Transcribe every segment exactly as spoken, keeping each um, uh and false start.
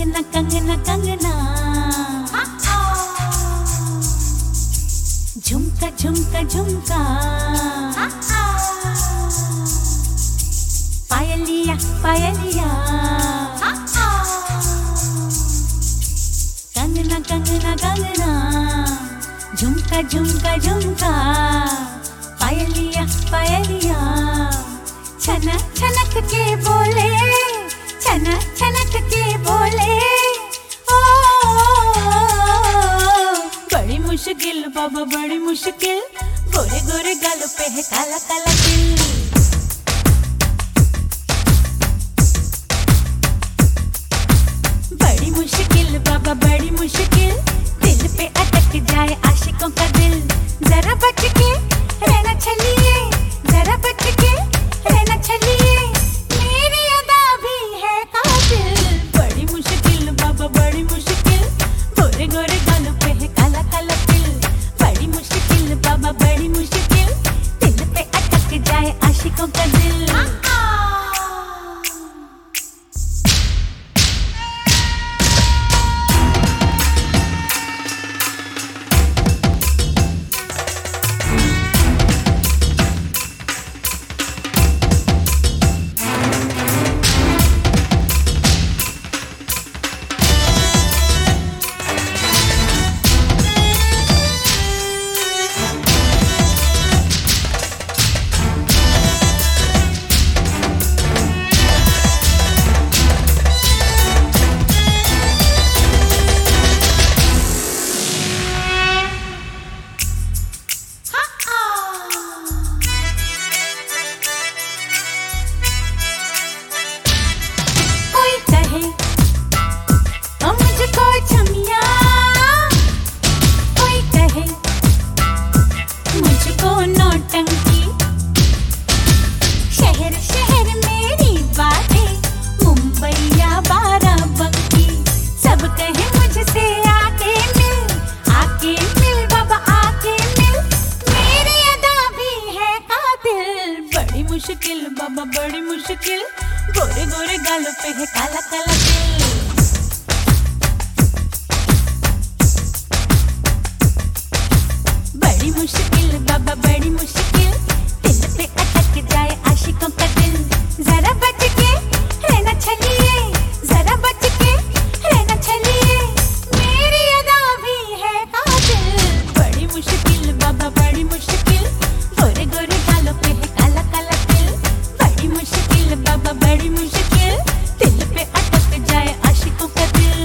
कंगना कंगना कंगना, झुमका झुमका झुमका, पायलिया पायलिया, कंगना कंगना कंगना, झुमका झुमका झुमका, पायलिया पायलिया, छनक छनक के बोले, छनक छनक के बोले, ओ, बड़ी मुश्किल बाबा बड़ी मुश्किल, गोरे गोरे गालों पे है काला काला तिल। बड़ी मुश्किल बाबा बड़ी मुश्किल, दिल पे अटक जाए आशिकों का दिल। जरा बच के रहना चलिए, जरा बच के रहना चलिए, मेरी अदा भी है कातिल। बड़ी मुश्किल बाबा बड़ी मुश्किल, गोरे गोरे गालों पे है काला काला तिल। बड़ी मुश्किल बाबा बड़ी मुश्किल, दिल पे अटक जाए आशिकों का दिल। मुश्किल बाबा बड़ी मुश्किल, गोरे गोरे गालों पे है काला काला तिल। बड़ी मुश्किल बाबा बड़ी मुश्किल, दिल पे अटक जाए आशिकों का दिल। जरा बच के रहना चलिए, जरा बच के रहना चलिए, मेरी अदा भी है कातिल। बड़ी मुश्किल बाबा बड़ी मुश्किल, गोरे गोरे गालों पे है काला काला तिल। बड़ी मुश्किल बाबा बड़ी मुश्किल, दिल पे अटक जाए आशिकों का दिल।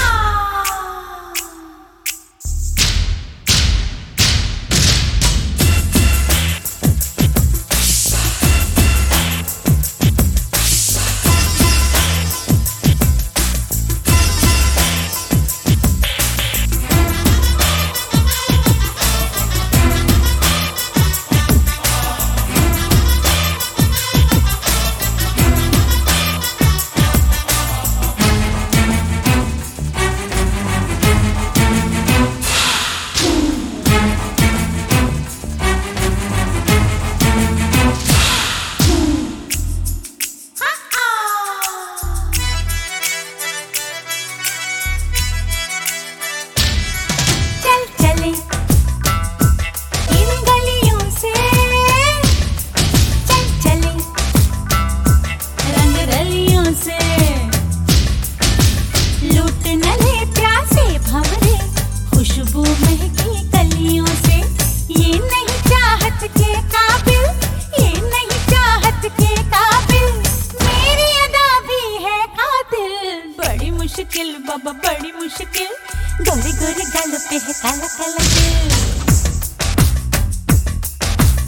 मुश्किल बाबा बड़ी मुश्किल, गोरे गोरे गालों पे है काला काला तिल।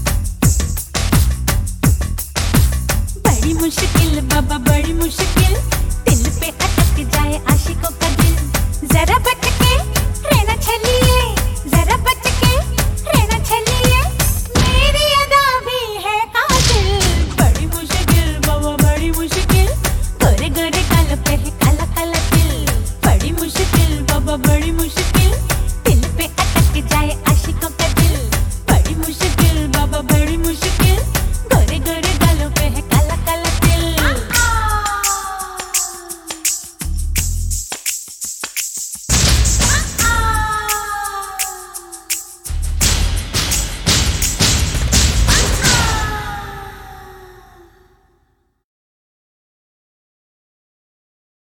बड़ी मुश्किल बाबा बड़ी मुश्किल,